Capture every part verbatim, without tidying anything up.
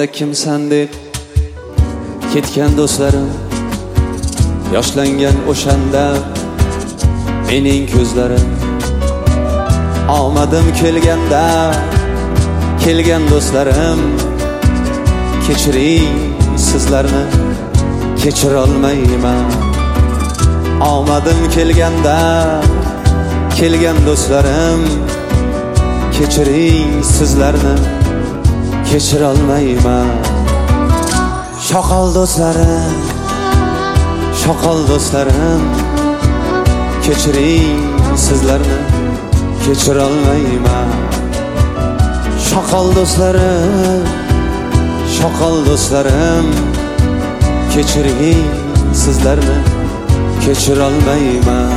Oldimda kimsan deb ketgan do'stlarim, yoshlangan o'shanda mening ko'zlarim. Omadim kelganda kelgan do'stlarim, kechiring sizlarni kechira olmayman. Omadim kelganda kelgan do'stlarim, kechiring sizlarni kechira olmayman. Shoqol do'stlarim, shoqol do'stlarim, kechiring sizlarni kechira olmayman. Shoqol do'stlarim, shoqol do'stlarim, kechiring sizlarni kechira olmayman.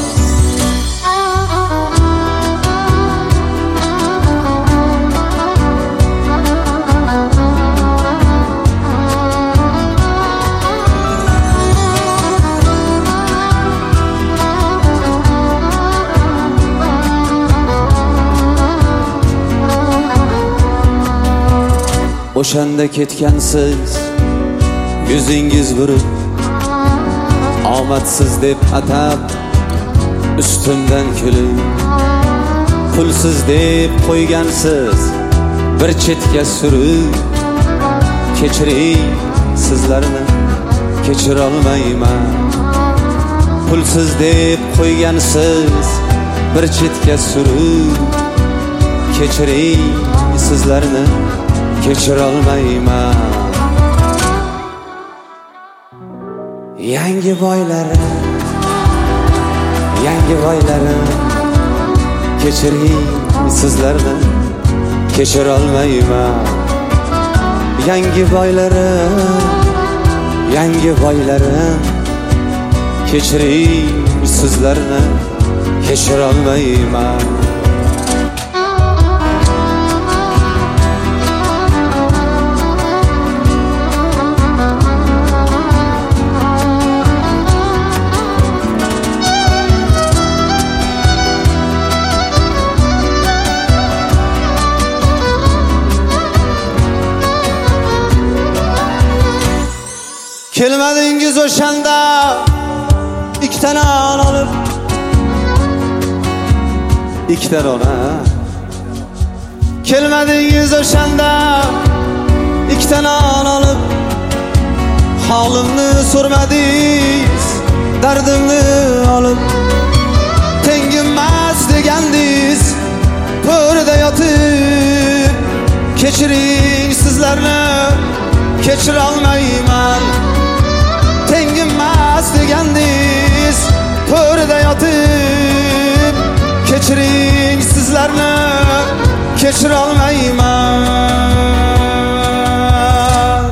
O'shanda ketgansiz, yuzingiz burib, omadsiz deb atab ustimdan kulib, pulsiz deb qo'ygansiz bir chetga surib, kechiring sizlarni kechira olmayman. Pulsiz deb qo'ygansiz bir chetga surib, kechiring sizlarni kechira olmayman. Yangi boylarim, yangi boylarim, kechiring sizlarni kechira olmayman. Yangi boylarim, yangi boylarim, kechiring sizlarni kechira olmayman. Kelmadingiz o'shanda ikkitani non olib, ikkitani ona. Kelmadingiz o'shanda ikkitani non olib, holimni so'ramadingiz, dardimni olib. Tengimmas degandingiz, to'rida yotib, kechiring sizlarni kechira olmayman. Tengimmas degandingiz, to'rida yotib, kechiring sizlarni kechira olmayman.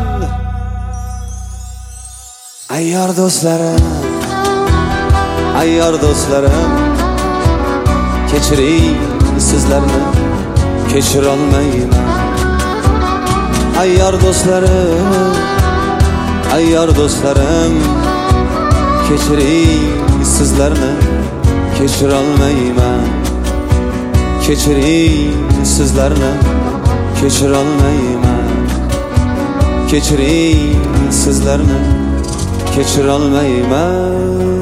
Ayyor do'stlarim, ayyor do'stlarim, kechiring sizlarni kechira olmayman. Ayyor do'stlarim, ayyor do'stlarim, kechiring sizlarni kechira olmayman. Kechiring sizlarni kechira olmayman. Kechiring sizlarni kechira olmayman.